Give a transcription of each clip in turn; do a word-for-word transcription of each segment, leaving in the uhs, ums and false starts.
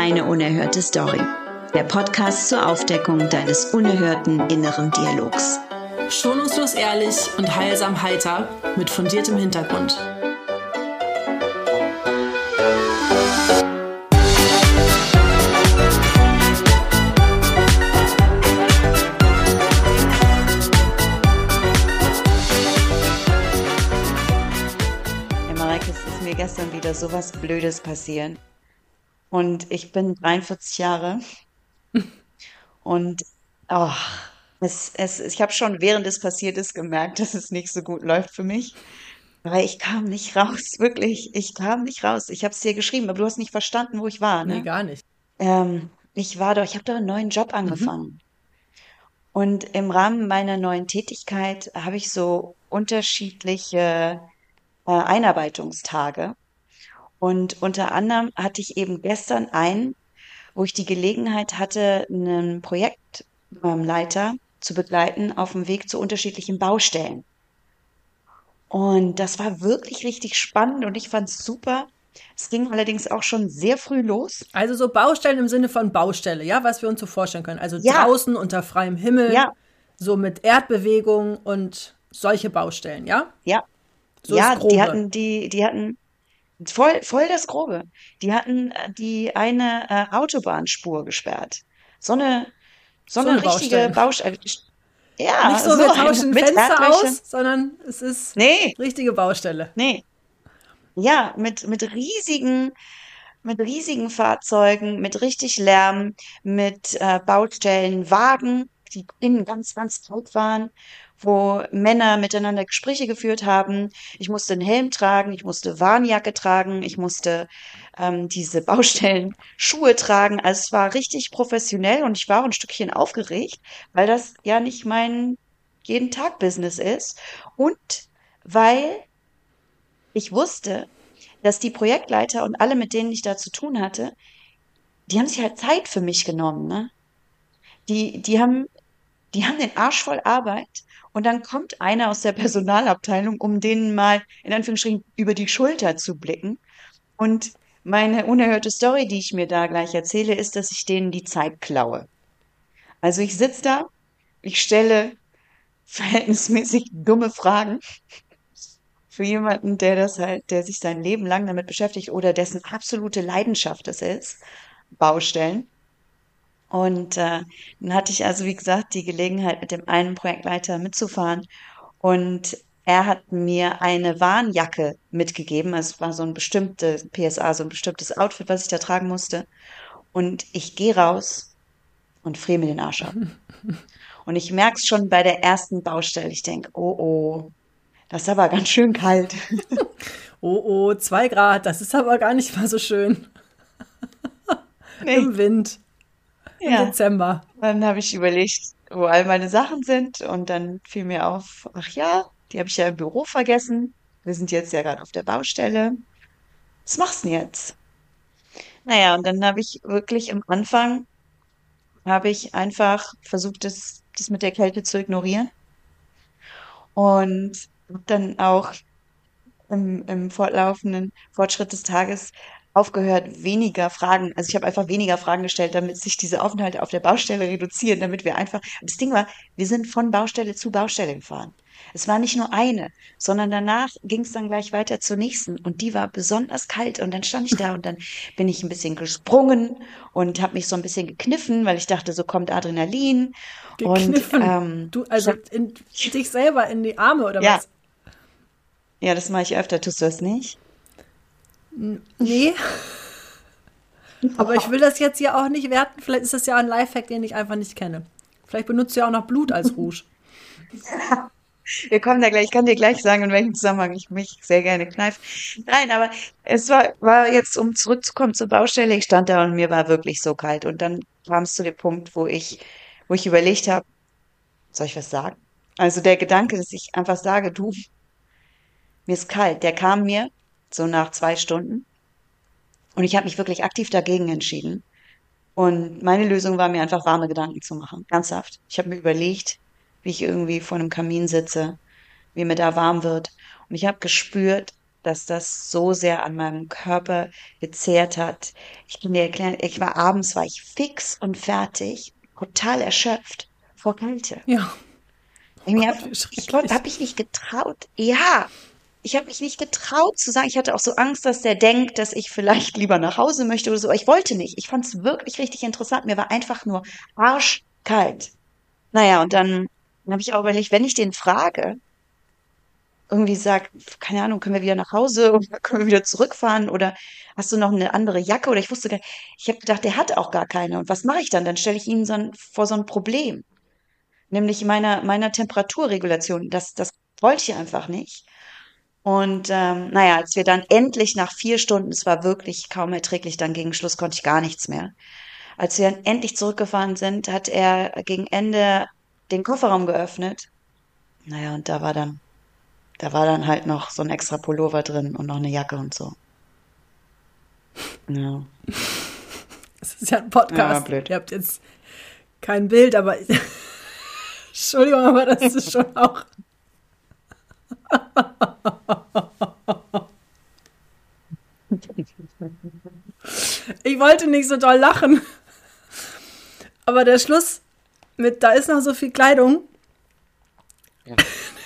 Deine unerhörte Story. Der Podcast zur Aufdeckung deines unerhörten inneren Dialogs. Schonungslos ehrlich und heilsam heiter mit fundiertem Hintergrund. Hey Mareike, es ist mir gestern wieder so was Blödes passiert. Und ich bin dreiundvierzig Jahre und oh, es, es, ich habe schon während es passiert ist gemerkt, dass es nicht so gut läuft für mich. Weil ich kam nicht raus, wirklich. Ich kam nicht raus. Ich habe es dir geschrieben, aber du hast nicht verstanden, wo ich war, Nee, ne? gar nicht. Ähm, ich war doch, ich habe doch einen neuen Job angefangen. Und im Rahmen meiner neuen Tätigkeit habe ich so unterschiedliche äh, Einarbeitungstage. Und unter anderem hatte ich eben gestern einen, wo ich die Gelegenheit hatte, einen Projektleiter zu begleiten auf dem Weg zu unterschiedlichen Baustellen. Und das war wirklich richtig spannend und ich fand es super. Es ging allerdings auch schon sehr früh los. Also so Baustellen im Sinne von Baustelle, ja, was wir uns so vorstellen können. Also Ja. draußen unter freiem Himmel, Ja. so mit Erdbewegung und solche Baustellen, ja? Ja, So ja, das Grobe. die hatten, die, die hatten voll, voll das Grobe. Die hatten äh, die eine äh, Autobahnspur gesperrt. So eine, so So eine eine richtige Baustelle. Baustelle. Ja, Nicht so, wir eine tauschen mit Fenster Erdlöchern. aus, sondern es ist Nee, richtige Baustelle. nee. Ja, mit, mit riesigen, mit riesigen Fahrzeugen, mit richtig Lärm, mit äh, Baustellenwagen, die innen ganz, ganz kalt waren, wo Männer miteinander Gespräche geführt haben. Ich musste einen Helm tragen, ich musste Warnjacke tragen, ich musste ähm, diese Baustellenschuhe tragen. Also es war richtig professionell und ich war auch ein Stückchen aufgeregt, weil das ja nicht mein jeden Tag Business ist und weil ich wusste, dass die Projektleiter und alle, mit denen ich da zu tun hatte, die haben sich halt Zeit für mich genommen, ne? Die, die haben, die haben den Arsch voll Arbeit und dann kommt einer aus der Personalabteilung, um denen mal in Anführungsstrichen über die Schulter zu blicken. Und meine unerhörte Story, die ich mir da gleich erzähle, ist, dass ich denen die Zeit klaue. Also ich sitze da, ich stelle verhältnismäßig dumme Fragen für jemanden, der das halt, der sich sein Leben lang damit beschäftigt oder dessen absolute Leidenschaft es ist, Baustellen. Und äh, dann hatte ich also, wie gesagt, die Gelegenheit, mit dem einen Projektleiter mitzufahren. Und er hat mir eine Warnjacke mitgegeben. Also es war so ein bestimmtes P S A, so ein bestimmtes Outfit, was ich da tragen musste. Und ich gehe raus und friere mir den Arsch ab. Und ich merke es schon bei der ersten Baustelle. Ich denke, oh oh, das ist aber ganz schön kalt. Oh, oh, zwei Grad, das ist aber gar nicht mal so schön. Nee. Im Wind, im Ja. Dezember. Dann habe ich überlegt, wo all meine Sachen sind und dann fiel mir auf, ach ja, die habe ich ja im Büro vergessen. Wir sind jetzt ja gerade auf der Baustelle. Was machst du denn jetzt? Naja, und dann habe ich wirklich am Anfang, habe ich einfach versucht, das, das mit der Kälte zu ignorieren und hab dann auch im, im fortlaufenden Fortschritt des Tages aufgehört, weniger Fragen, also ich habe einfach weniger Fragen gestellt, damit sich diese Aufenthalte auf der Baustelle reduzieren, damit wir einfach, das Ding war, wir sind von Baustelle zu Baustelle gefahren. Es war nicht nur eine, sondern danach ging es dann gleich weiter zur nächsten und die war besonders kalt und dann stand ich da und dann bin ich ein bisschen gesprungen und habe mich so ein bisschen gekniffen, weil ich dachte, so kommt Adrenalin Gekniffen. und ähm, Du, also ich hab, in dich selber in die Arme oder ja, was? ja, das mache ich öfter, tust du das nicht? Nee, aber ich will das jetzt hier auch nicht werten. Vielleicht ist das ja ein Lifehack, den ich einfach nicht kenne. Vielleicht benutzt du ja auch noch Blut als Rouge. Wir kommen da gleich, ich kann dir gleich sagen, in welchem Zusammenhang ich mich sehr gerne kneife. Nein, aber es war, war jetzt, um zurückzukommen zur Baustelle, ich stand da und mir war wirklich so kalt. Und dann kam es zu dem Punkt, wo ich, wo ich überlegt habe, soll ich was sagen? Also der Gedanke, dass ich einfach sage, du, mir ist kalt, der kam mir so nach zwei Stunden und ich habe mich wirklich aktiv dagegen entschieden. Und meine Lösung war mir einfach warme Gedanken zu machen, ernsthaft. Ich habe mir überlegt, wie ich irgendwie vor einem Kamin sitze, wie mir da warm wird. Und ich habe gespürt, dass das so sehr an meinem Körper gezehrt hat. Ich kann dir erklären, ich war abends, war ich fix und fertig, total erschöpft vor Kälte. Ja. Ich mir hab, Gott, wie ich konnte, schrecklich. habe mich nicht getraut. Ja, ich habe mich nicht getraut zu sagen. Ich hatte auch so Angst, dass der denkt, dass ich vielleicht lieber nach Hause möchte oder so. Aber ich wollte nicht. Ich fand es wirklich richtig interessant. Mir war einfach nur arschkalt. Naja, und dann habe ich auch überlegt, wenn ich den frage, irgendwie sagt, keine Ahnung, können wir wieder nach Hause oder können wir wieder zurückfahren oder hast du noch eine andere Jacke? Oder ich wusste gar nicht, ich habe gedacht, der hat auch gar keine. Und was mache ich dann? Dann stelle ich ihn so ein, vor so ein Problem, nämlich meiner, meiner Temperaturregulation. Das, das wollte ich einfach nicht. Und ähm, naja, als wir dann endlich nach vier Stunden, es war wirklich kaum erträglich, dann gegen Schluss konnte ich gar nichts mehr. Als wir dann endlich zurückgefahren sind, hat er gegen Ende den Kofferraum geöffnet. Naja, und da war dann, da war dann halt noch so ein extra Pullover drin und noch eine Jacke und so. Ja, Das ist ja ein ja, Podcast. blöd. Ihr habt jetzt kein Bild, aber Entschuldigung, aber das ist schon auch. Ich wollte nicht so doll lachen, aber der Schluss mit, da ist noch so viel Kleidung, Ja.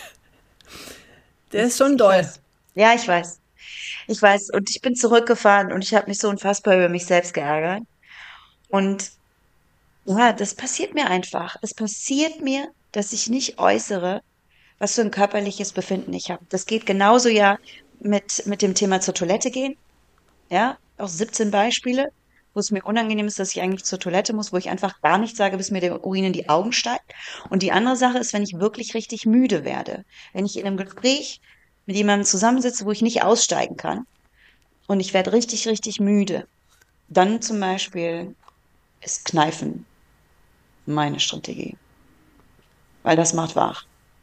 der ist schon Ich doll. weiß. Ja, ich weiß. Ich weiß. Und ich bin zurückgefahren und ich habe mich so unfassbar über mich selbst geärgert. Und ja, das passiert mir einfach. Es passiert mir, dass ich nicht äußere, was für ein körperliches Befinden ich habe. Das geht genauso ja mit, mit dem Thema zur Toilette gehen. Ja, auch siebzehn Beispiele, wo es mir unangenehm ist, dass ich eigentlich zur Toilette muss, wo ich einfach gar nichts sage, bis mir der Urin in die Augen steigt. Und die andere Sache ist, wenn ich wirklich richtig müde werde. Wenn ich in einem Gespräch mit jemandem zusammensitze, wo ich nicht aussteigen kann und ich werde richtig, richtig müde. Dann zum Beispiel ist Kneifen meine Strategie, weil das macht wach.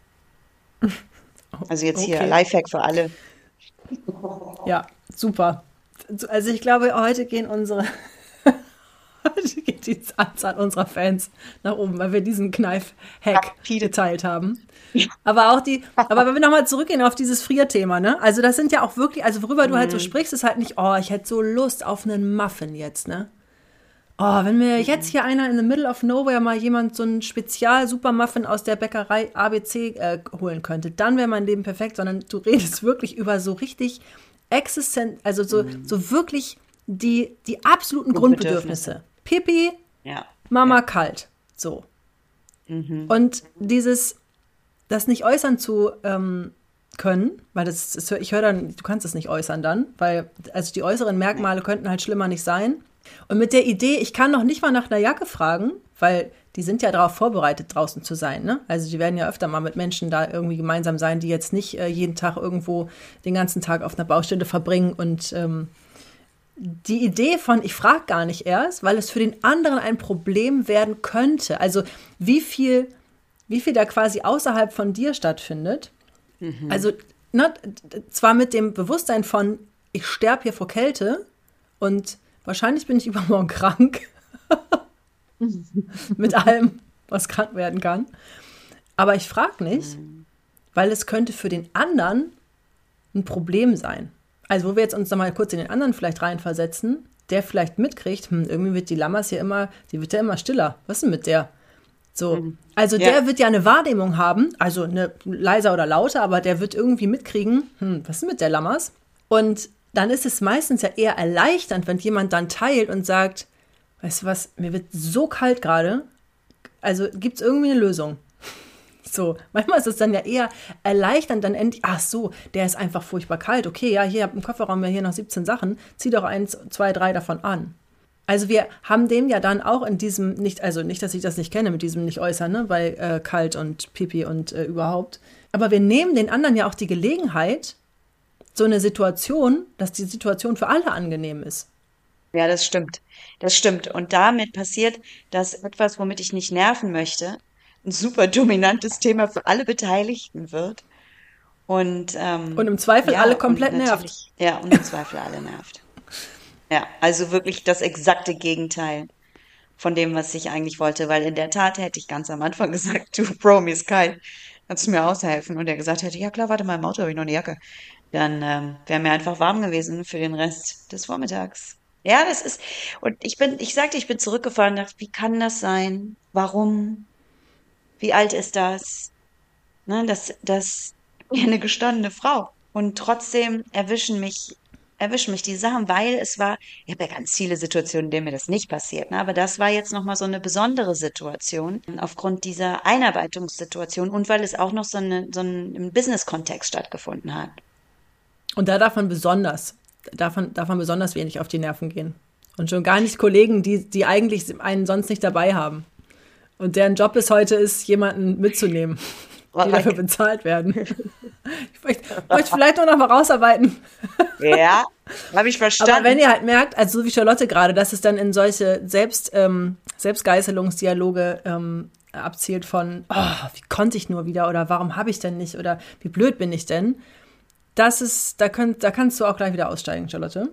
Also jetzt hier Okay, Lifehack für alle. ja, super. Also ich glaube, heute gehen unsere, heute geht die Anzahl unserer Fans nach oben, weil wir diesen Kneif-Hack Rapide. geteilt haben. Aber auch die, aber wenn wir nochmal zurückgehen auf dieses Frierthema, ne? Also das sind ja auch wirklich, also worüber du halt so Mhm. sprichst, ist halt nicht, oh, ich hätte so Lust auf einen Muffin jetzt, ne? Oh, wenn mir jetzt hier einer in the middle of nowhere mal jemand so einen Spezial-Supermuffin aus der Bäckerei A B C äh, holen könnte, dann wäre mein Leben perfekt, sondern du redest wirklich über so richtig existent, also so, so wirklich die, die absoluten Grundbedürfnisse. Grundbedürfnisse. Pipi, Ja, Mama ja. kalt. So. Mhm. Und dieses, das nicht äußern zu ähm, können, weil das, das ich höre dann, du kannst es nicht äußern dann, weil also die äußeren Nee. Merkmale könnten halt schlimmer nicht sein. Und mit der Idee, ich kann noch nicht mal nach einer Jacke fragen, weil die sind ja darauf vorbereitet, draußen zu sein. Ne? Also die werden ja öfter mal mit Menschen da irgendwie gemeinsam sein, die jetzt nicht äh, jeden Tag irgendwo den ganzen Tag auf einer Baustelle verbringen. Und ähm, die Idee von, ich frage gar nicht erst, weil es für den anderen ein Problem werden könnte. Also wie viel, wie viel da quasi außerhalb von dir stattfindet. Also ne, zwar mit dem Bewusstsein von, ich sterbe hier vor Kälte und wahrscheinlich bin ich übermorgen krank. Mit allem, was krank werden kann. Aber ich frage nicht, weil es könnte für den anderen ein Problem sein. Also wo wir jetzt uns noch mal kurz in den anderen vielleicht reinversetzen, der vielleicht mitkriegt, hm, irgendwie wird die Lammers hier immer, die wird ja immer stiller. Was ist denn mit der? So, also Ja. der wird ja eine Wahrnehmung haben, also eine leiser oder lauter, aber der wird irgendwie mitkriegen, hm, was ist mit der Lammers? Und dann ist es meistens ja eher erleichternd, wenn jemand dann teilt und sagt, weißt du was, mir wird so kalt gerade, also gibt es irgendwie eine Lösung. So, manchmal ist es dann ja eher erleichternd, dann endlich, ach so, der ist einfach furchtbar kalt. Okay, ja, hier im Kofferraum ja hier noch siebzehn Sachen, zieh doch eins, zwei, drei davon an. Also wir haben dem ja dann auch in diesem, nicht, also nicht, dass ich das nicht kenne, mit diesem nicht äußern, ne, bei äh, kalt und Pipi und äh, überhaupt. Aber wir nehmen den anderen ja auch die Gelegenheit, so eine Situation, dass die Situation für alle angenehm ist. Ja, das stimmt. Das stimmt. Und damit passiert, dass etwas, womit ich nicht nerven möchte, ein super dominantes Thema für alle Beteiligten wird. Und ähm, Und im Zweifel ja, alle und komplett nervt. natürlich, ja, und im Zweifel alle nervt. Ja, also wirklich das exakte Gegenteil von dem, was ich eigentlich wollte, weil in der Tat hätte ich ganz am Anfang gesagt, du Bro, mir ist kalt, kannst du mir aushelfen? Und er gesagt hätte, ja klar, warte mal, im Auto habe ich noch eine Jacke. dann ähm, wäre mir einfach warm gewesen für den Rest des Vormittags. Ja, das ist, und ich bin, ich sagte, ich bin zurückgefahren und dachte, wie kann das sein? Warum? Wie alt ist das? Ne, das, das ich bin ja eine gestandene Frau. Und trotzdem erwischen mich, erwischen mich die Sachen, weil es war, ich habe ja ganz viele Situationen, in denen mir das nicht passiert, ne? Aber das war jetzt nochmal so eine besondere Situation aufgrund dieser Einarbeitungssituation und weil es auch noch so, eine, so ein, im Business-Kontext stattgefunden hat. Und da darf man besonders, darf man, darf man besonders wenig auf die Nerven gehen. Und schon gar nicht Kollegen, die, die eigentlich einen sonst nicht dabei haben. Und deren Job es heute ist, jemanden mitzunehmen, die dafür bezahlt werden. Ich möchte, möchte vielleicht noch mal rausarbeiten. Ja, habe ich verstanden. Aber wenn ihr halt merkt, also so wie Charlotte gerade, dass es dann in solche Selbst, ähm, Selbstgeißelungsdialoge ähm, abzielt von, oh, wie konnte ich nur wieder oder warum habe ich denn nicht oder wie blöd bin ich denn, das ist, da, könnt, da kannst du auch gleich wieder aussteigen, Charlotte,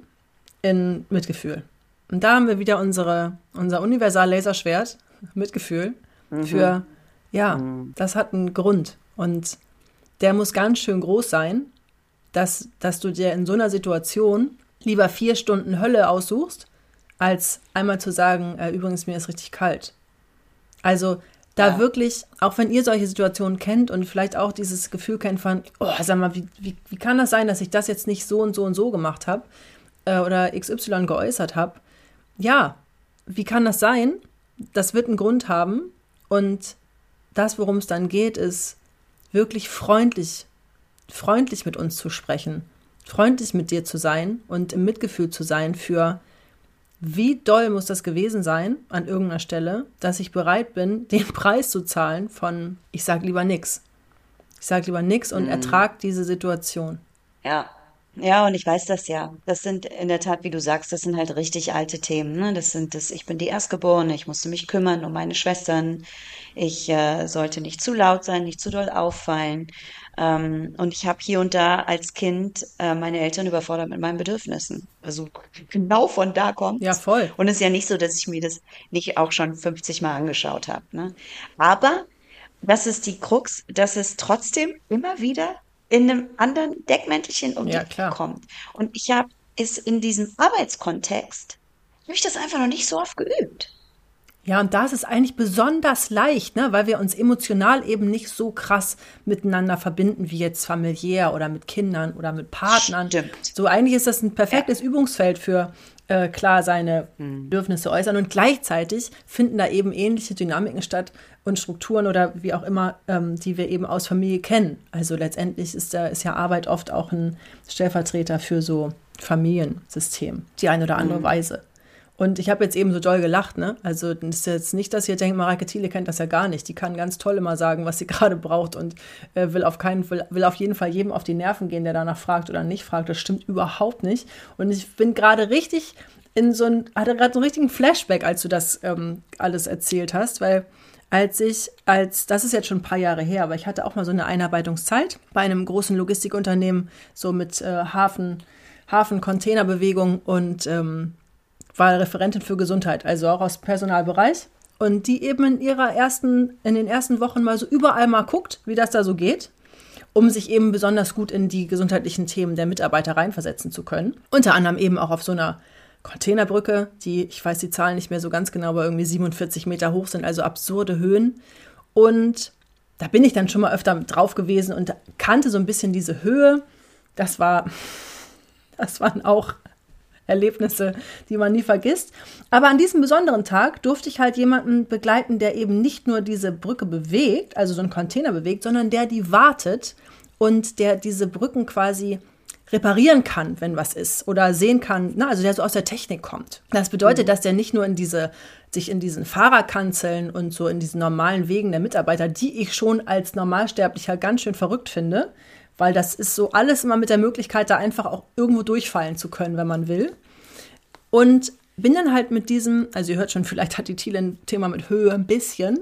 in Mitgefühl. Und da haben wir wieder unsere, unser Universal-Laserschwert, Mitgefühl, mhm. für, ja, mhm. das hat einen Grund. Und der muss ganz schön groß sein, dass, dass du dir in so einer Situation lieber vier Stunden Hölle aussuchst, als einmal zu sagen, äh, übrigens, mir ist richtig kalt. Also da ja. wirklich, auch wenn ihr solche Situationen kennt und vielleicht auch dieses Gefühl kennt von, oh, sag mal, wie, wie, wie kann das sein, dass ich das jetzt nicht so und so und so gemacht habe äh, oder X Y geäußert habe? Ja, wie kann das sein? Das wird einen Grund haben und das, worum es dann geht, ist wirklich freundlich, freundlich mit uns zu sprechen, freundlich mit dir zu sein und im Mitgefühl zu sein für, wie doll muss das gewesen sein an irgendeiner Stelle, dass ich bereit bin, den Preis zu zahlen von, ich sag lieber nix. Ich sag lieber nix und mhm. ertrag diese Situation. Ja. Ja, und ich weiß das ja. Das sind in der Tat, wie du sagst, das sind halt richtig alte Themen, ne? Das sind das, ich bin die Erstgeborene, ich musste mich kümmern um meine Schwestern. Ich äh, sollte nicht zu laut sein, nicht zu doll auffallen. Ähm, und ich habe hier und da als Kind äh, meine Eltern überfordert mit meinen Bedürfnissen. Also genau von da kommt's. Ja, voll. Und es ist ja nicht so, dass ich mir das nicht auch schon fünfzig Mal angeschaut habe, ne? Aber das ist die Krux, dass es trotzdem immer wieder in einem anderen Deckmäntelchen um die Ja, Ecke klar. kommt. Und ich habe es in diesem Arbeitskontext, habe ich das einfach noch nicht so oft geübt. Ja, und da ist es eigentlich besonders leicht, ne, weil wir uns emotional eben nicht so krass miteinander verbinden wie jetzt familiär oder mit Kindern oder mit Partnern. Stimmt. So eigentlich ist das ein perfektes Übungsfeld für äh, klar seine Hm. Bedürfnisse äußern und gleichzeitig finden da eben ähnliche Dynamiken statt und Strukturen oder wie auch immer, ähm, die wir eben aus Familie kennen. Also letztendlich ist, da, ist ja Arbeit oft auch ein Stellvertreter für so Familiensystem, die eine oder andere Hm. Weise. Und ich habe jetzt eben so doll gelacht, ne? Also das ist jetzt nicht, dass ihr denkt, Mareike Thiele kennt das ja gar nicht. Die kann ganz toll immer sagen, was sie gerade braucht und äh, will auf keinen will, will auf jeden Fall jedem auf die Nerven gehen, der danach fragt oder nicht fragt. Das stimmt überhaupt nicht. Und ich bin gerade richtig in so ein, hatte gerade so einen richtigen Flashback, als du das ähm, alles erzählt hast, weil als ich, als, das ist jetzt schon ein paar Jahre her, aber ich hatte auch mal so eine Einarbeitungszeit bei einem großen Logistikunternehmen, so mit äh, Hafen, Hafen-Containerbewegung und ähm, war Referentin für Gesundheit, also auch aus dem Personalbereich. Und die eben in ihrer ersten, in den ersten Wochen mal so überall mal guckt, wie das da so geht, um sich eben besonders gut in die gesundheitlichen Themen der Mitarbeiter reinversetzen zu können. Unter anderem eben auch auf so einer Containerbrücke, die, ich weiß die Zahlen nicht mehr so ganz genau, aber irgendwie siebenundvierzig Meter hoch sind, also absurde Höhen. Und da bin ich dann schon mal öfter drauf gewesen und kannte so ein bisschen diese Höhe. Das war, das waren auch Erlebnisse, die man nie vergisst. Aber an diesem besonderen Tag durfte ich halt jemanden begleiten, der eben nicht nur diese Brücke bewegt, also so einen Container bewegt, sondern der die wartet und der diese Brücken quasi reparieren kann, wenn was ist oder sehen kann, na, also der so aus der Technik kommt. Das bedeutet, mhm. dass der nicht nur in diese, sich in diesen Fahrerkanzeln und so in diesen normalen Wegen der Mitarbeiter, die ich schon als Normalsterblicher ganz schön verrückt finde, weil das ist so alles immer mit der Möglichkeit, da einfach auch irgendwo durchfallen zu können, wenn man will. Und bin dann halt mit diesem, also ihr hört schon, vielleicht hat die Thiele ein Thema mit Höhe ein bisschen.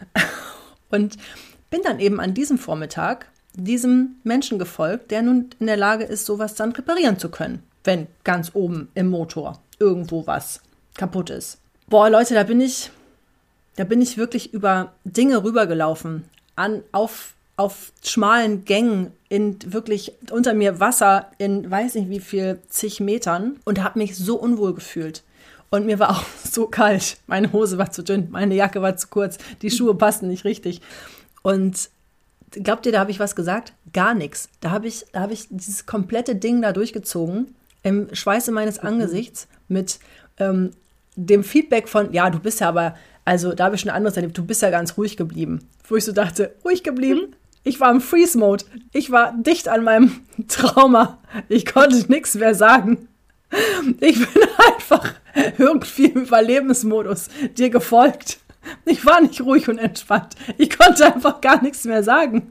Und bin dann eben an diesem Vormittag diesem Menschen gefolgt, der nun in der Lage ist, sowas dann reparieren zu können, wenn ganz oben im Motor irgendwo was kaputt ist. Boah, Leute, da bin ich, da bin ich wirklich über Dinge rübergelaufen, an, auf auf schmalen Gängen in wirklich unter mir Wasser in weiß nicht wie viel zig Metern und habe mich so unwohl gefühlt. Und mir war auch so kalt. Meine Hose war zu dünn, meine Jacke war zu kurz, die Schuhe passten nicht richtig. Und glaubt ihr, da habe ich was gesagt? Gar nichts. Da habe ich, da habe ich dieses komplette Ding da durchgezogen, im Schweiße meines Angesichts, mit ähm, dem Feedback von, ja, du bist ja aber, also da habe ich schon anderes erlebt, du bist ja ganz ruhig geblieben. Wo ich so dachte, ruhig geblieben? Ich war im Freeze-Mode. Ich war dicht an meinem Trauma. Ich konnte nichts mehr sagen. Ich bin einfach irgendwie im Überlebensmodus dir gefolgt. Ich war nicht ruhig und entspannt. Ich konnte einfach gar nichts mehr sagen.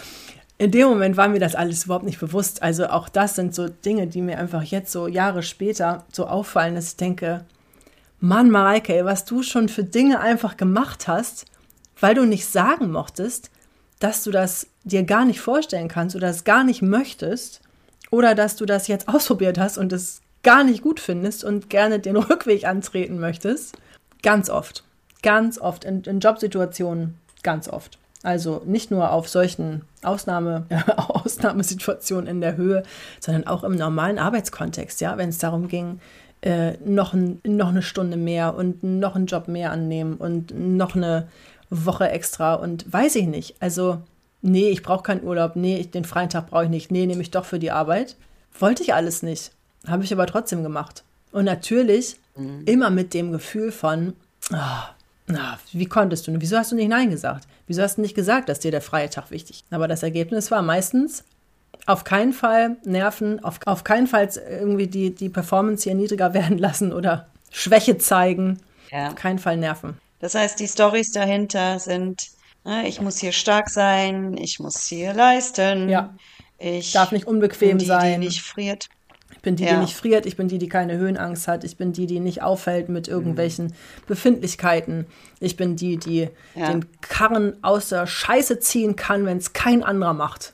In dem Moment war mir das alles überhaupt nicht bewusst. Also auch das sind so Dinge, die mir einfach jetzt so Jahre später so auffallen, dass ich denke, Mann, Mareike, ey, was du schon für Dinge einfach gemacht hast, weil du nicht sagen mochtest, dass du das dir gar nicht vorstellen kannst oder es gar nicht möchtest oder dass du das jetzt ausprobiert hast und es gar nicht gut findest und gerne den Rückweg antreten möchtest. Ganz oft. Ganz oft. In, in Jobsituationen ganz oft. Also nicht nur auf solchen Ausnahme, Ausnahmesituationen in der Höhe, sondern auch im normalen Arbeitskontext, ja, wenn es darum ging, äh, noch, ein, noch eine Stunde mehr und noch einen Job mehr annehmen und noch eine Woche extra und weiß ich nicht. Also, nee, ich brauche keinen Urlaub, nee, ich, den freien Tag brauche ich nicht, nee, nehme ich doch für die Arbeit. Wollte ich alles nicht. Habe ich aber trotzdem gemacht. Und natürlich mhm. immer mit dem Gefühl von, oh, na, wie konntest du? Wieso hast du nicht Nein gesagt? Wieso hast du nicht gesagt, dass dir der freie Tag wichtig ist? Aber das Ergebnis war meistens auf keinen Fall nerven, auf, auf keinen Fall irgendwie die, die Performance hier niedriger werden lassen oder Schwäche zeigen. Ja. Auf keinen Fall nerven. Das heißt, die Storys dahinter sind, ne, ich muss hier stark sein, ich muss hier leisten. Ja. Ich darf nicht unbequem bin die, sein. Die nicht friert. Ich bin die, ja. die nicht friert. Ich bin die, die keine Höhenangst hat. Ich bin die, die nicht auffällt mit irgendwelchen mhm. Befindlichkeiten. Ich bin die, die ja. den Karren aus der Scheiße ziehen kann, wenn es kein anderer macht.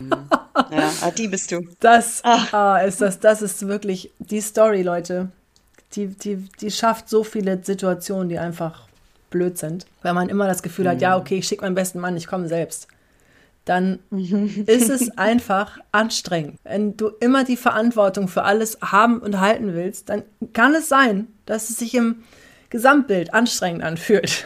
Ja, ah, die bist du. Das, ah, ist das, das ist wirklich die Story, Leute. Die, die, die schafft so viele Situationen, die einfach blöd sind. Wenn man immer das Gefühl mhm. hat, ja, okay, ich schicke meinen besten Mann, ich komme selbst. Dann ist es einfach anstrengend. Wenn du immer die Verantwortung für alles haben und halten willst, dann kann es sein, dass es sich im Gesamtbild anstrengend anfühlt.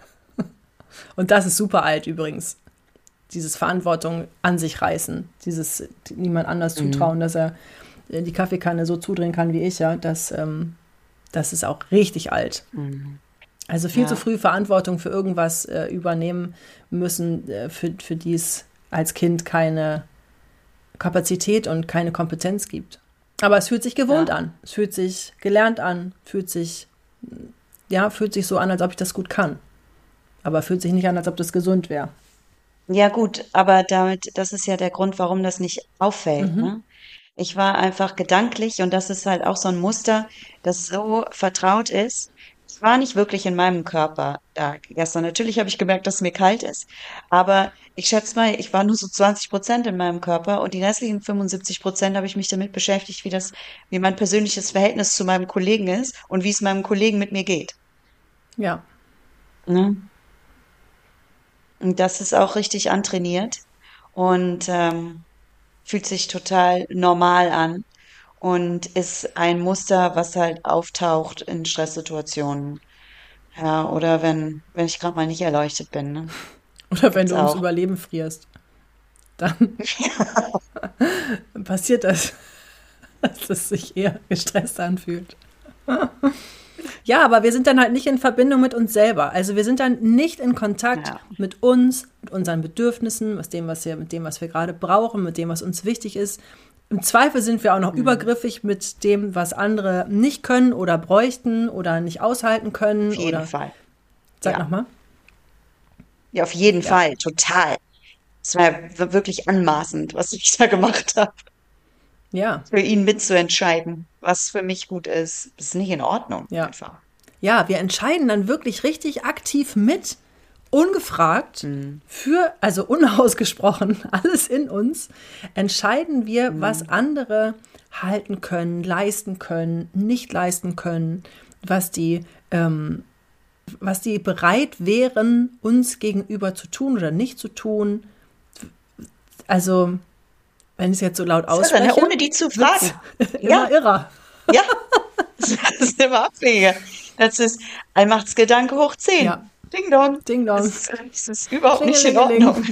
Und das ist super alt übrigens. Dieses Verantwortung an sich reißen, dieses niemand anders zutrauen, mhm. dass er die Kaffeekanne so zudrehen kann wie ich, ja, das, ähm, das ist auch richtig alt. Mhm. Also viel ja. zu früh Verantwortung für irgendwas äh, übernehmen müssen, äh, für, für die es als Kind keine Kapazität und keine Kompetenz gibt. Aber es fühlt sich gewohnt ja. an, es fühlt sich gelernt an, fühlt sich, ja, fühlt sich so an, als ob ich das gut kann. Aber fühlt sich nicht an, als ob das gesund wäre. Ja gut, aber damit, das ist ja der Grund, warum das nicht auffällt. Mhm. Ne? Ich war einfach gedanklich und das ist halt auch so ein Muster, das so vertraut ist. Ich war nicht wirklich in meinem Körper da gestern. Natürlich habe ich gemerkt, dass es mir kalt ist, aber ich schätze mal, ich war nur so zwanzig Prozent in meinem Körper und die restlichen fünfundsiebzig Prozent habe ich mich damit beschäftigt, wie das, wie mein persönliches Verhältnis zu meinem Kollegen ist und wie es meinem Kollegen mit mir geht. Ja. Ne? Und das ist auch richtig antrainiert und ähm, fühlt sich total normal an und ist ein Muster, was halt auftaucht in Stresssituationen. Ja, oder wenn, wenn ich gerade mal nicht erleuchtet bin. Ne? Oder wenn Gibt's du ums auch. Überleben frierst. Dann passiert das, dass es sich eher gestresst anfühlt. Ja, aber wir sind dann halt nicht in Verbindung mit uns selber. Also wir sind dann nicht in Kontakt ja. mit uns, mit unseren Bedürfnissen, mit dem, was wir, mit dem, was wir gerade brauchen, mit dem, was uns wichtig ist. Im Zweifel sind wir auch noch mhm. übergriffig mit dem, was andere nicht können oder bräuchten oder nicht aushalten können. Auf jeden oder Fall. Sag ja. nochmal. Ja, auf jeden Ja. Fall, total. Es war ja wirklich anmaßend, was ich da gemacht habe. Ja. Für ihn mitzuentscheiden, was für mich gut ist, ist nicht in Ordnung. Ja. Einfach. Ja, wir entscheiden dann wirklich richtig aktiv mit, ungefragt, Mhm. für, also unausgesprochen, alles in uns, entscheiden wir, was andere halten können, leisten können, nicht leisten können, was die, ähm, was die bereit wären, uns gegenüber zu tun oder nicht zu tun. Also wenn ich es jetzt so laut Das ist ausspreche, irre, ne? Ohne die zu fragen. immer Ja, irrer. ja, das ist immer abwege. Das ist Allmachtsgedanke hoch zehn. Ja, Ding dong. Ding dong. Das ist, das ist überhaupt nicht in Klingelingeling. Ordnung.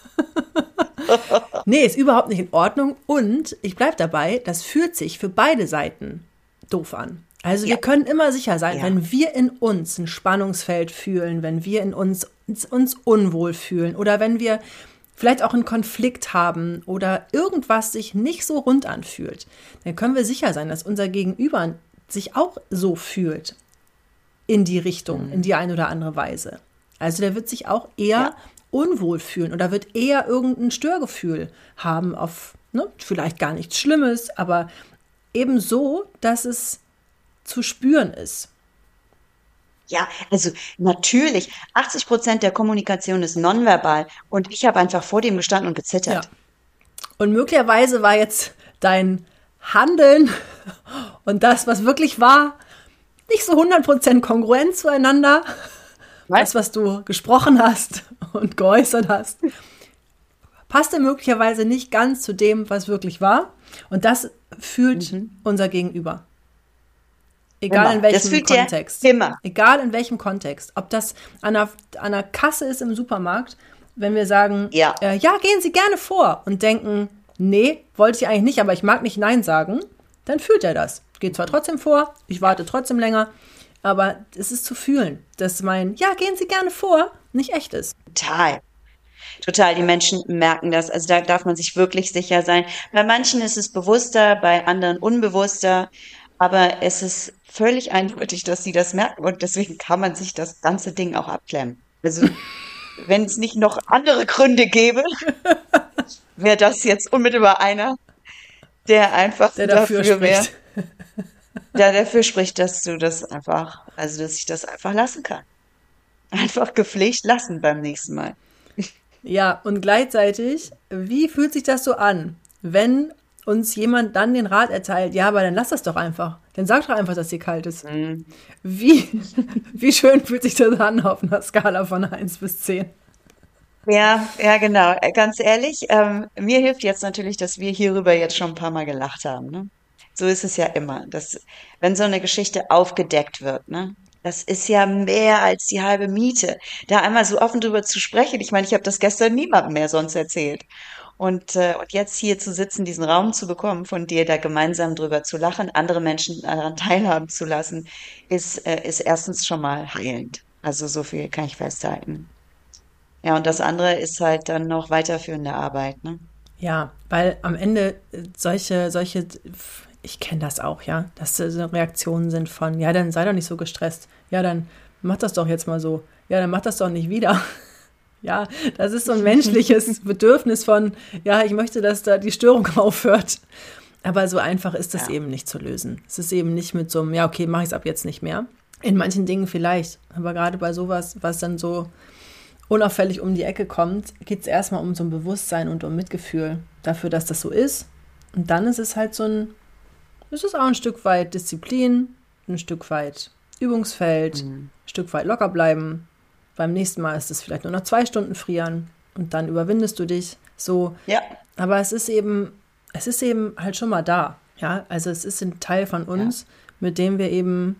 Nee, ist überhaupt nicht in Ordnung. Und ich bleibe dabei, das fühlt sich für beide Seiten doof an. Also Ja, wir können immer sicher sein, ja, wenn wir in uns ein Spannungsfeld fühlen, wenn wir in uns, uns, uns unwohl fühlen oder wenn wir vielleicht auch einen Konflikt haben oder irgendwas sich nicht so rund anfühlt, dann können wir sicher sein, dass unser Gegenüber sich auch so fühlt in die Richtung, in die eine oder andere Weise. Also der wird sich auch eher ja, unwohl fühlen oder wird eher irgendein Störgefühl haben auf, ne, vielleicht gar nichts Schlimmes, aber eben so, dass es zu spüren ist. ja. Also natürlich, achtzig Prozent der Kommunikation ist nonverbal und ich habe einfach vor dem gestanden und Ja. gezittert. Und möglicherweise war jetzt dein Handeln und das, was wirklich war, nicht so hundert Prozent kongruent zueinander. Das, Was? was du gesprochen hast und geäußert hast, passte möglicherweise nicht ganz zu dem, was wirklich war. Und das fühlt Mhm. unser Gegenüber. Egal Immer. in Das welchem fühlt ihr Kontext. immer. Egal in welchem Kontext. Ob das an einer, an einer Kasse ist im Supermarkt, wenn wir sagen, Ja, äh, ja, gehen Sie gerne vor und denken, nee, wollte ich eigentlich nicht, aber ich mag nicht Nein sagen, dann fühlt er das. Geht zwar trotzdem vor, ich warte trotzdem länger, aber es ist zu fühlen, dass mein, ja, gehen Sie gerne vor, nicht echt ist. total. Total, die Menschen merken das. Also da darf man sich wirklich sicher sein. Bei manchen ist es bewusster, bei anderen unbewusster. Aber es ist völlig eindeutig, dass sie das merken. Und deswegen kann man sich das ganze Ding auch abklemmen. Also wenn es nicht noch andere Gründe gäbe, wäre das jetzt unmittelbar einer, der einfach Der dafür dafür wäre, spricht. der dafür spricht, dass du das einfach, also dass ich das einfach lassen kann. Einfach gepflegt lassen beim nächsten Mal. Ja, und gleichzeitig, wie fühlt sich das so an, wenn uns jemand dann den Rat erteilt, ja, aber dann lass das doch einfach. Dann sag doch einfach, dass dir kalt ist. Mhm. Wie, wie schön fühlt sich das an auf einer Skala von eins bis zehn? Ja, ja, genau. Äh, Ganz ehrlich, ähm, mir hilft jetzt natürlich, dass wir hierüber jetzt schon ein paar Mal gelacht haben, ne? So ist es ja immer, dass, wenn so eine Geschichte aufgedeckt wird, ne? Das ist ja mehr als die halbe Miete. Da einmal so offen drüber zu sprechen. Ich meine, ich habe das gestern niemandem mehr sonst erzählt. Und, äh, und jetzt hier zu sitzen, diesen Raum zu bekommen, von dir da gemeinsam drüber zu lachen, andere Menschen daran teilhaben zu lassen, ist, äh, ist erstens schon mal heilend. Also so viel kann ich festhalten. Ja, und das andere ist halt dann noch weiterführende Arbeit, ne? Ja, weil am Ende äh, solche, solche, ich kenne das auch, ja, dass das so Reaktionen sind von, ja, dann sei doch nicht so gestresst. Ja, dann mach das doch jetzt mal so. Ja, dann mach das doch nicht wieder. Ja, das ist so ein menschliches Bedürfnis von, ja, ich möchte, dass da die Störung aufhört. Aber so einfach ist das Ja, eben nicht zu lösen. Es ist eben nicht mit so einem, ja, okay, mache ich es ab jetzt nicht mehr. In manchen Dingen vielleicht, aber gerade bei sowas, was dann so unauffällig um die Ecke kommt, geht es erstmal um so ein Bewusstsein und um Mitgefühl dafür, dass das so ist. Und dann ist es halt so ein, es ist auch ein Stück weit Disziplin, ein Stück weit Übungsfeld, ein Stück weit locker bleiben. Beim nächsten Mal ist es vielleicht nur noch zwei Stunden frieren und dann überwindest du dich so. ja, Aber es ist eben, es ist eben halt schon mal da. Ja, also es ist ein Teil von ja, uns, mit dem wir eben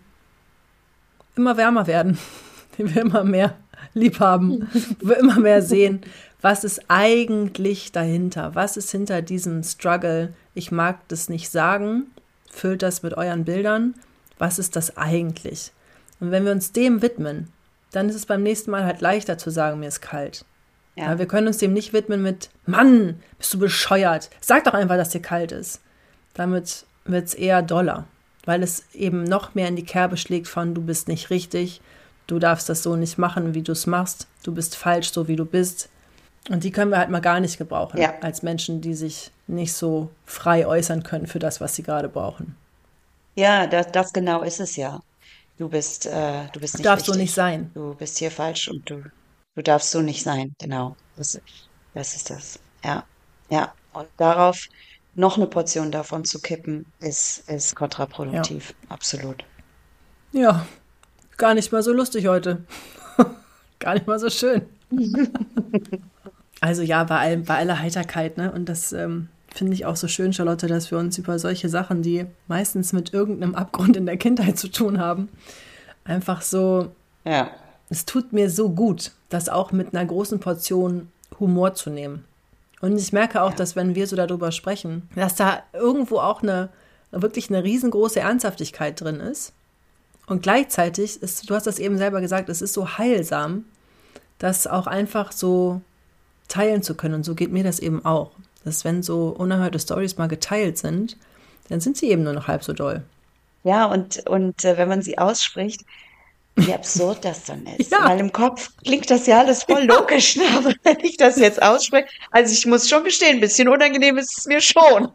immer wärmer werden, den wir immer mehr lieb haben, wo wir immer mehr sehen, was ist eigentlich dahinter, was ist hinter diesem Struggle, ich mag das nicht sagen, füllt das mit euren Bildern, was ist das eigentlich? Und wenn wir uns dem widmen, dann ist es beim nächsten Mal halt leichter zu sagen, mir ist kalt. Ja, ja, wir können uns dem nicht widmen mit, Mann, bist du bescheuert, sag doch einfach, dass dir kalt ist. Damit wird es eher doller, weil es eben noch mehr in die Kerbe schlägt von, du bist nicht richtig, du darfst das so nicht machen, wie du es machst, du bist falsch, so wie du bist. Und die können wir halt mal gar nicht gebrauchen, ja, als Menschen, die sich nicht so frei äußern können für das, was sie gerade brauchen. ja, das, das genau ist es ja. Du bist, äh, du bist Du nicht darfst so nicht richtig. sein. Du bist hier falsch und du, du darfst so nicht sein. Genau. Das, das ist das. Ja, ja. Und darauf noch eine Portion davon zu kippen, ist, ist Ja. kontraproduktiv. Absolut. Ja, gar nicht mal so lustig heute. Gar nicht mal so schön. Also ja, bei allem, bei aller Heiterkeit, ne? Und das ähm, finde ich auch so schön, Charlotte, dass wir uns über solche Sachen, die meistens mit irgendeinem Abgrund in der Kindheit zu tun haben, einfach so, Ja. es tut mir so gut, das auch mit einer großen Portion Humor zu nehmen. Und ich merke auch, Ja. dass wenn wir so darüber sprechen, dass da irgendwo auch eine, wirklich eine riesengroße Ernsthaftigkeit drin ist. Und gleichzeitig ist, du hast das eben selber gesagt, es ist so heilsam, das auch einfach so teilen zu können. Und so geht mir das eben auch. Dass wenn so unerhörte Storys mal geteilt sind, dann sind sie eben nur noch halb so doll. Ja, und, und äh, wenn man sie ausspricht, wie absurd das dann ist. Ja. Weil im Kopf klingt das ja alles voll logisch, ne? Aber wenn ich das jetzt ausspreche, also ich muss schon gestehen, ein bisschen unangenehm ist es mir schon.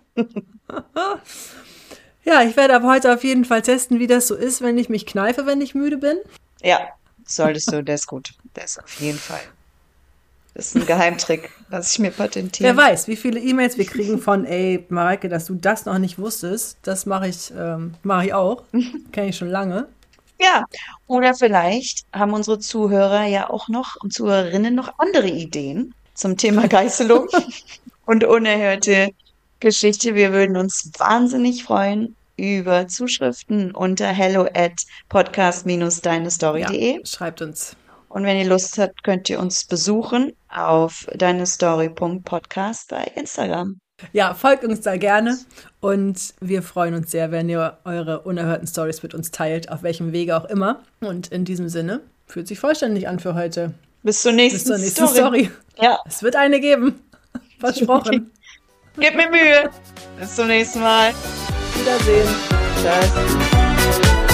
Ja, ich werde ab heute auf jeden Fall testen, wie das so ist, wenn ich mich kneife, wenn ich müde bin. Ja, solltest du, der ist gut. Der ist auf jeden Fall. Das ist ein Geheimtrick, was ich mir patentiere. Wer weiß, wie viele E-Mails wir kriegen von, ey, Mareike, dass du das noch nicht wusstest. Das mache ich, ähm, mache ich auch. Kenne ich schon lange. Ja, oder vielleicht haben unsere Zuhörer ja auch noch und Zuhörerinnen noch andere Ideen zum Thema Geißelung und unerhörte Geschichte. Wir würden uns wahnsinnig freuen über Zuschriften unter hello at podcast dash deine story punkt de. Ja, schreibt uns. Und wenn ihr Lust habt, könnt ihr uns besuchen auf deine story punkt podcast bei Instagram. Ja, folgt uns da gerne und wir freuen uns sehr, wenn ihr eure unerhörten Stories mit uns teilt, auf welchem Wege auch immer. Und in diesem Sinne, fühlt sich vollständig an für heute. Bis zur nächsten, Bis zur nächsten Story. Story. Ja, Es wird eine geben. Versprochen. gib mir Mühe. Bis zum nächsten Mal. Wiedersehen. Tschüss.